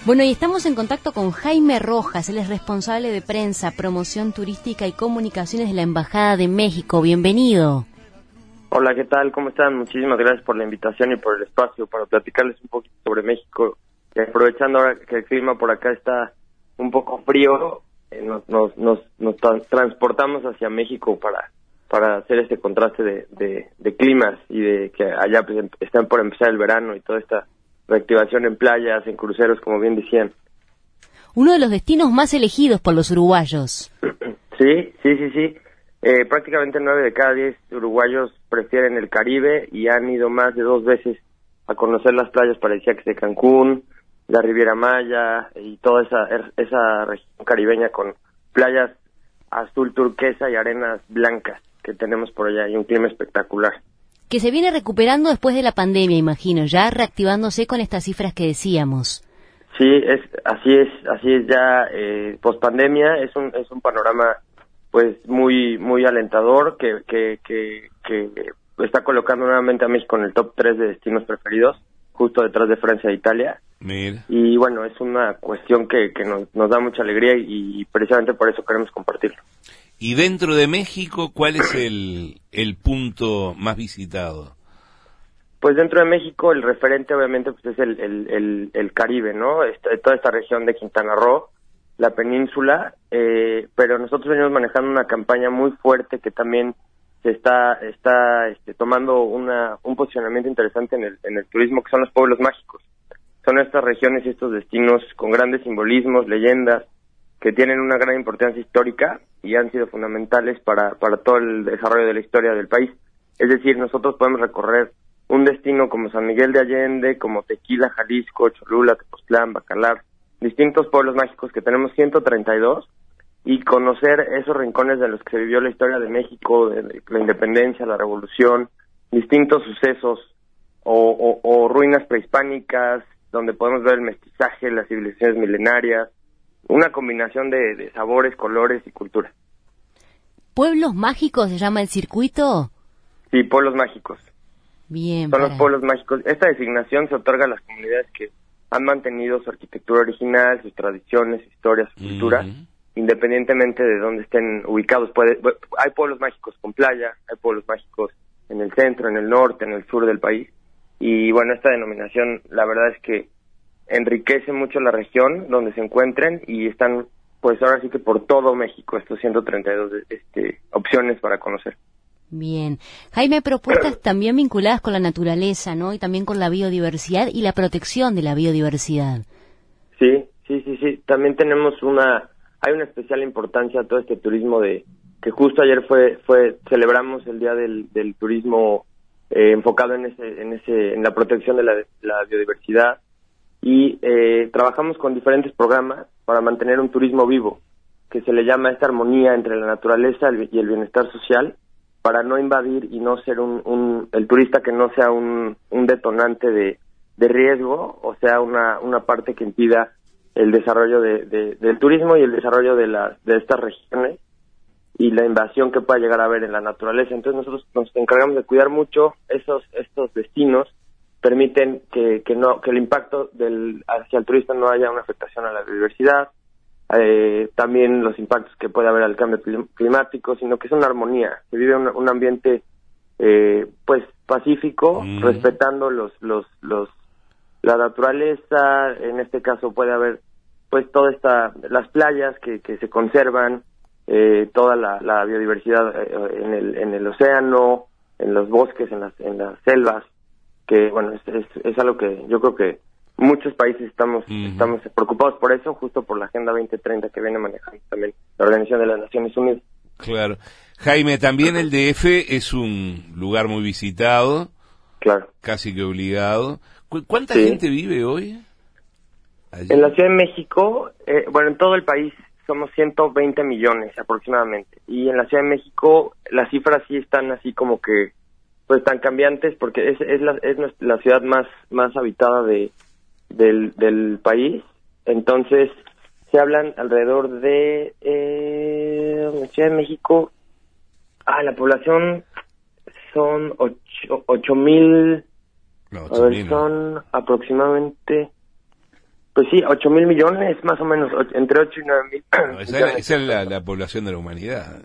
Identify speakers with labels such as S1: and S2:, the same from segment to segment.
S1: Bueno, y estamos en contacto con Jaime Rojas, él es responsable de prensa, promoción turística y comunicaciones de la Embajada de México. Bienvenido.
S2: Hola, ¿qué tal? ¿Cómo están? Muchísimas gracias por la invitación y por el espacio para platicarles un poquito sobre México. Y aprovechando ahora que el clima por acá está un poco frío, nos transportamos hacia México para hacer este contraste de climas y de que allá pues, están por empezar el verano y toda esta reactivación en playas, en cruceros, como bien decían.
S1: Uno de los destinos más elegidos por los uruguayos.
S2: Sí. Prácticamente 9 de cada 10 uruguayos prefieren el Caribe y han ido más de 2 veces a conocer las playas paradisíacas de Cancún, la Riviera Maya y toda esa región caribeña con playas azul turquesa y arenas blancas que tenemos por allá y un clima espectacular.
S1: Que se viene recuperando después de la pandemia, imagino, ya reactivándose con estas cifras que decíamos.
S2: Sí, así es ya pospandemia, es un panorama pues muy alentador que está colocando nuevamente a México en el top 3 de destinos preferidos, justo detrás de Francia e Italia.
S3: Mira.
S2: Y bueno, es una cuestión que nos da mucha alegría y precisamente por eso queremos compartirlo.
S3: Y dentro de México, ¿cuál es el punto más visitado?
S2: Pues dentro de México el referente obviamente pues es el Caribe, ¿no? Toda esta región de Quintana Roo, la península, pero nosotros venimos manejando una campaña muy fuerte que también se está tomando un posicionamiento interesante en el turismo, que son los pueblos mágicos. Son estas regiones y estos destinos con grandes simbolismos, leyendas, que tienen una gran importancia histórica y han sido fundamentales para todo el desarrollo de la historia del país. Es decir, nosotros podemos recorrer un destino como San Miguel de Allende, como Tequila, Jalisco, Cholula, Tepoztlán, Bacalar, distintos pueblos mágicos que tenemos 132, y conocer esos rincones de los que se vivió la historia de México, de la independencia, la revolución, distintos sucesos o ruinas prehispánicas, donde podemos ver el mestizaje, las civilizaciones milenarias, una combinación de sabores, colores y cultura.
S1: ¿Pueblos mágicos se llama el circuito?
S2: Sí, pueblos mágicos.
S1: Bien.
S2: Son los pueblos mágicos. Esta designación se otorga a las comunidades que han mantenido su arquitectura original, sus tradiciones, su historia, su cultura, independientemente de dónde estén ubicados. Hay pueblos mágicos con playa, hay pueblos mágicos en el centro, en el norte, en el sur del país. Y bueno, esta denominación, la verdad es que enriquece mucho la región donde se encuentren y están, pues ahora sí que por todo México, estos 132 opciones para conocer.
S1: Bien. Jaime, propuestas también vinculadas con la naturaleza, ¿no? Y también con la biodiversidad y la protección de la biodiversidad.
S2: Sí. También tenemos hay una especial importancia a todo este turismo que justo ayer celebramos el Día del Turismo enfocado en la protección de la biodiversidad y trabajamos con diferentes programas para mantener un turismo vivo, que se le llama esta armonía entre la naturaleza y el bienestar social, para no invadir y no ser el turista que no sea un detonante de riesgo, o sea, una parte que impida el desarrollo del turismo y el desarrollo de estas regiones y la invasión que pueda llegar a haber en la naturaleza. Entonces nosotros nos encargamos de cuidar mucho estos destinos, permiten que el impacto hacia el turista no haya una afectación a la biodiversidad, también los impactos que puede haber al cambio climático, sino que es una armonía, se vive un ambiente pues pacífico, respetando la naturaleza. En este caso puede haber pues las playas que se conservan, toda la biodiversidad en el océano, en los bosques, en las selvas, que bueno, es algo que yo creo que muchos países estamos preocupados por eso, justo por la Agenda 2030 que viene manejando también la Organización de las Naciones Unidas.
S3: Claro. Jaime, también el DF es un lugar muy visitado,
S2: claro,
S3: casi que obligado. ¿Cuánta
S2: sí.
S3: gente vive hoy allí?
S2: En la Ciudad de México, en todo el país somos 120 millones aproximadamente, y en la Ciudad de México las cifras sí están así como que pues tan cambiantes, porque es la ciudad más habitada del país. Entonces se hablan alrededor de la Ciudad de México, la población son 8,000,
S3: No,
S2: a ver, son aproximadamente Pues sí, 8,000 millones, más o menos, entre 8 y 9,000.
S3: No, esa es la población de la humanidad.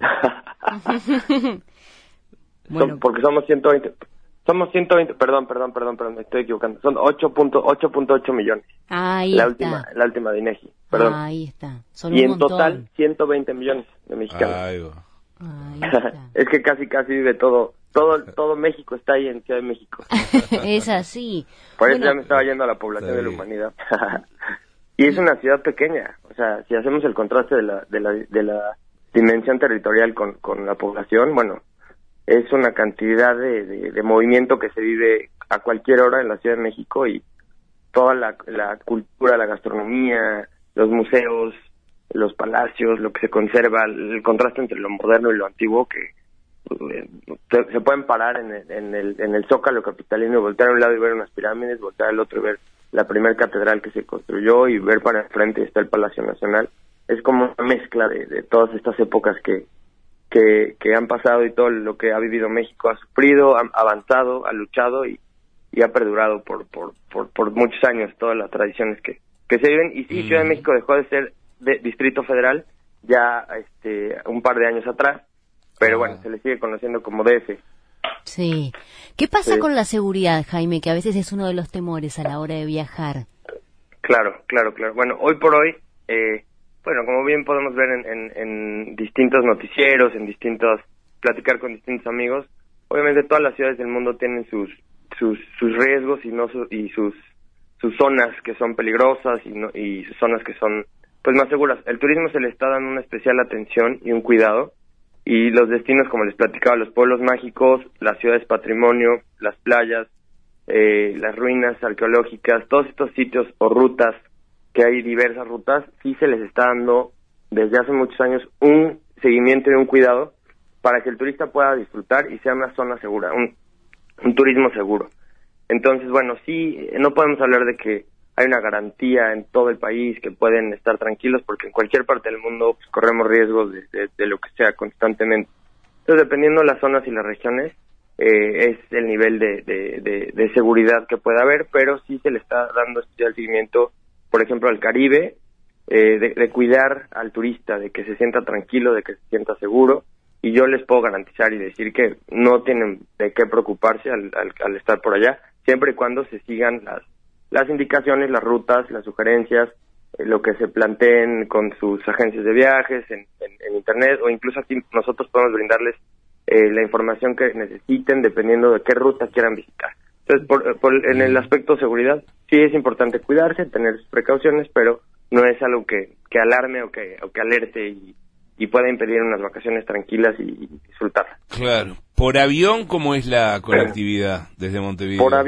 S1: Bueno.
S2: Porque somos 120, perdón, me estoy equivocando, son 8.8 millones.
S1: Ahí
S2: la
S1: está.
S2: última de INEGI, perdón.
S1: Ahí está. Son
S2: Y
S1: un
S2: en
S1: montón.
S2: total 120 millones de mexicanos.
S3: Ahí va.
S1: Ahí está.
S2: Es que casi vive todo México está ahí en Ciudad de México.
S1: Es así.
S2: Por eso
S1: Bueno,
S2: ya me estaba yendo a la población de la
S3: bien.
S2: humanidad. Y es una ciudad pequeña, o sea, si hacemos el contraste de la dimensión territorial con la población, bueno, es una cantidad de movimiento que se vive a cualquier hora en la Ciudad de México, y toda la cultura, la gastronomía, los museos, los palacios, lo que se conserva, el contraste entre lo moderno y lo antiguo, que se pueden parar en el Zócalo capitalino y voltear a un lado y ver unas pirámides, voltear al otro y ver la primera catedral que se construyó, y ver para enfrente está el Palacio Nacional. Es como una mezcla de todas estas épocas que han pasado, y todo lo que ha vivido México. Ha sufrido, ha avanzado, ha luchado y ha perdurado por muchos años todas las tradiciones que se viven. Y sí, Ciudad de México dejó de ser Distrito Federal ya un par de años atrás, pero bueno, se le sigue conociendo como DF.
S1: sí. ¿Qué pasa
S2: Sí.
S1: con la seguridad, Jaime, que a veces es uno de los temores a la hora de viajar?
S2: Claro. Bueno, hoy por hoy, bueno, como bien podemos ver en distintos noticieros, platicar con distintos amigos, obviamente todas las ciudades del mundo tienen sus riesgos y sus zonas que son peligrosas y sus zonas que son pues más seguras. El turismo se le está dando una especial atención y un cuidado, y los destinos, como les platicaba, los pueblos mágicos, las ciudades patrimonio, las playas, las ruinas arqueológicas, todos estos sitios o rutas, que hay diversas rutas, sí se les está dando desde hace muchos años un seguimiento y un cuidado para que el turista pueda disfrutar y sea una zona segura, un turismo seguro. Entonces, bueno, sí, no podemos hablar de que hay una garantía en todo el país que pueden estar tranquilos, porque en cualquier parte del mundo pues, corremos riesgos de lo que sea constantemente. Entonces, dependiendo de las zonas y las regiones, es el nivel de seguridad que pueda haber, pero sí se le está dando especial seguimiento, por ejemplo, al Caribe, de cuidar al turista, de que se sienta tranquilo, de que se sienta seguro, y yo les puedo garantizar y decir que no tienen de qué preocuparse al estar por allá, siempre y cuando se sigan las indicaciones, las rutas, las sugerencias, lo que se planteen con sus agencias de viajes en internet, o incluso aquí nosotros podemos brindarles la información que necesiten dependiendo de qué ruta quieran visitar. Entonces, en el aspecto de seguridad, sí es importante cuidarse, tener sus precauciones, pero no es algo que alarme o que alerte y pueda impedir unas vacaciones tranquilas y disfrutarlas.
S3: Claro. ¿Por avión cómo es la conectividad desde Montevideo?
S2: Por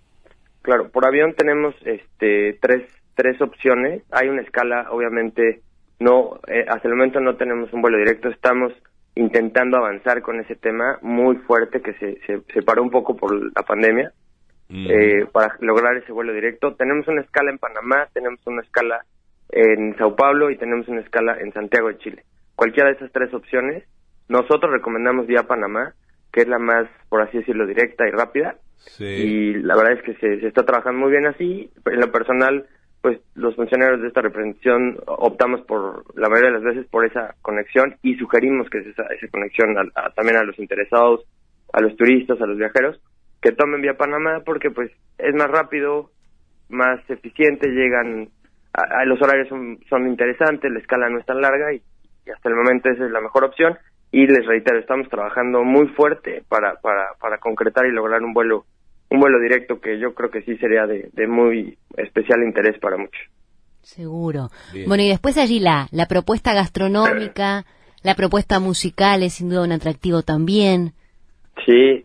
S2: avión tenemos tres opciones. Hay una escala, obviamente, hasta el momento no tenemos un vuelo directo, estamos intentando avanzar con ese tema muy fuerte que se paró un poco por la pandemia, para lograr ese vuelo directo. Tenemos una escala en Panamá, tenemos una escala en Sao Paulo y tenemos una escala en Santiago de Chile. Cualquiera de esas tres opciones, nosotros recomendamos vía Panamá, que es la más, por así decirlo, directa y rápida.
S3: Sí.
S2: Y la verdad es que se está trabajando muy bien así. En lo personal, pues los funcionarios de esta representación optamos por la mayoría de las veces por esa conexión, y sugerimos que esa conexión también a los interesados, a los turistas, a los viajeros, que tomen vía Panamá, porque pues es más rápido, más eficiente, llegan a los horarios son interesantes, la escala no es tan larga, y hasta el momento esa es la mejor opción. Y les reitero, estamos trabajando muy fuerte para concretar y lograr un vuelo directo, que yo creo que sí sería de muy especial interés para muchos.
S1: Seguro.
S2: Bien.
S1: Bueno, y después allí la propuesta gastronómica, la propuesta musical es sin duda un atractivo también.
S2: Sí,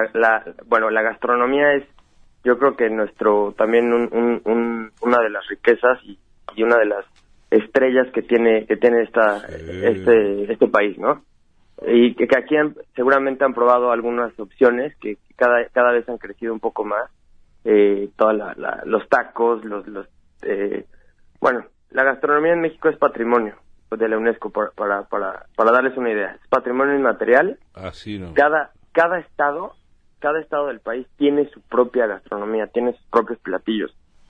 S2: la gastronomía es, yo creo que también una de las riquezas y una de las estrellas que tiene este país, ¿no? Y que aquí seguramente han probado algunas opciones que cada vez han crecido un poco más, los tacos, bueno, la gastronomía en México es patrimonio de la UNESCO, para darles una idea, es patrimonio inmaterial.
S3: Así no.
S2: Cada estado del país tiene su propia gastronomía, tiene sus propios platillos.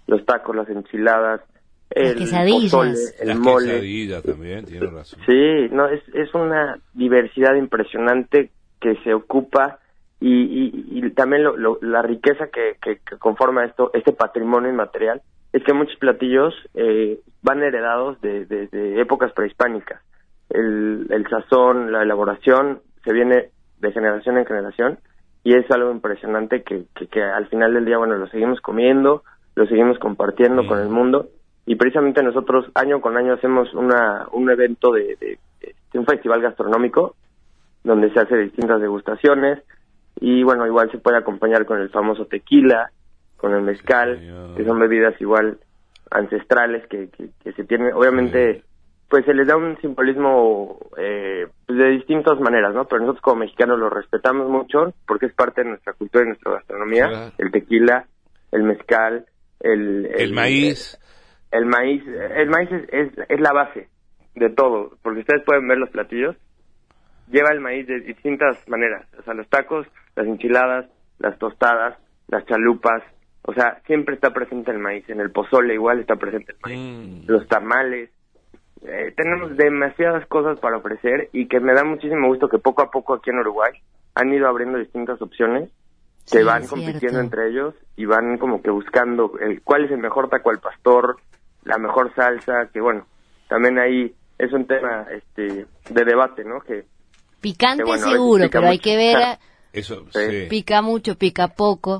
S2: los tacos, las enchiladas,
S1: las
S2: el
S1: quesadillas,
S2: pozole, el
S3: Las
S2: mole.
S3: quesadillas también, tiene razón.
S2: Sí, no, es una diversidad impresionante que se ocupa y también la riqueza que conforma este patrimonio inmaterial es que muchos platillos van heredados de épocas prehispánicas. El sazón, la elaboración se viene de generación en generación y es algo impresionante que al final del día, bueno, lo seguimos comiendo, lo seguimos compartiendo con el mundo. Y precisamente nosotros año con año hacemos un evento de un festival gastronómico donde se hace distintas degustaciones y bueno, igual se puede acompañar con el famoso tequila, con el mezcal, que son bebidas igual ancestrales que se tienen, obviamente, pues se les da un simbolismo pues de distintas maneras, ¿no? Pero nosotros como mexicanos lo respetamos mucho porque es parte de nuestra cultura y nuestra gastronomía,
S3: Claro.
S2: El tequila, el mezcal, el
S3: maíz.
S2: El maíz es la base de todo, porque ustedes pueden ver los platillos, lleva el maíz de distintas maneras, o sea, los tacos, las enchiladas, las tostadas, las chalupas, o sea, siempre está presente el maíz, en el pozole igual está presente el maíz, los tamales, tenemos demasiadas cosas para ofrecer y que me da muchísimo gusto que poco a poco aquí en Uruguay han ido abriendo distintas opciones que van compitiendo entre ellos y van como que buscando cuál es el mejor taco al pastor, la mejor salsa, que bueno, también ahí es un tema de debate, ¿no?
S1: Picante
S2: bueno,
S1: seguro,
S2: pica
S1: pero hay
S2: mucho.
S1: que ver,
S3: Eso,
S2: Sí.
S1: pica mucho, pica poco.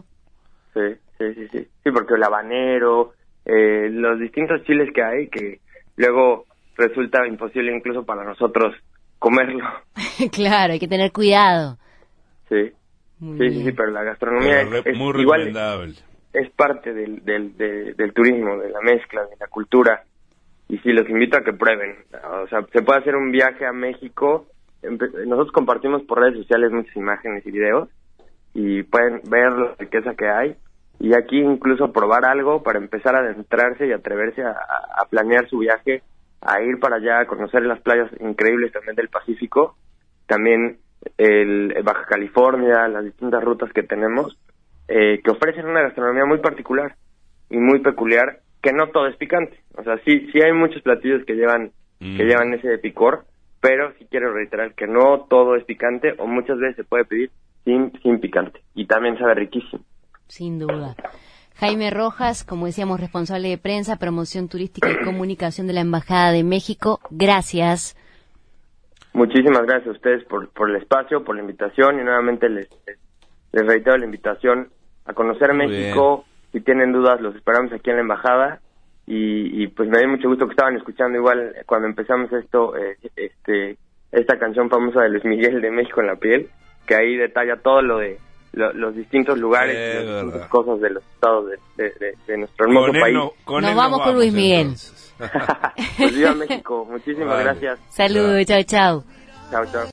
S2: Sí, porque el habanero, los distintos chiles que hay, que luego resulta imposible incluso para nosotros comerlo.
S1: Claro, hay que tener cuidado.
S2: Sí,
S1: Muy
S2: pero la gastronomía es
S3: muy
S2: igual,
S3: recomendable.
S2: es parte del turismo, de la mezcla, de la cultura, y sí, los invito a que prueben. O sea, se puede hacer un viaje a México, nosotros compartimos por redes sociales muchas imágenes y videos, y pueden ver la riqueza que hay, y aquí incluso probar algo para empezar a adentrarse y atreverse a planear su viaje, a ir para allá, a conocer las playas increíbles también del Pacífico, también el Baja California, las distintas rutas que tenemos, que ofrecen una gastronomía muy particular y muy peculiar, que no todo es picante. O sea, sí hay muchos platillos que llevan ese picor, pero sí quiero reiterar que no todo es picante, o muchas veces se puede pedir sin picante, y también sabe riquísimo.
S1: Sin duda. Jaime Rojas, como decíamos, responsable de prensa, promoción turística y comunicación de la Embajada de México. Gracias.
S2: Muchísimas gracias a ustedes por el espacio, por la invitación, y nuevamente les reitero la invitación a conocer
S3: Muy
S2: México. Si tienen dudas, los esperamos aquí en la Embajada, y pues me dio mucho gusto que estaban escuchando igual cuando empezamos esta canción famosa de Luis Miguel, de México en la piel, que ahí detalla todo lo de los distintos lugares, las distintas cosas de los estados de nuestro hermoso país.
S1: Nos vamos con Luis Miguel.
S2: Pues viva México, muchísimas gracias.
S1: Saludos, chao.
S2: Chao.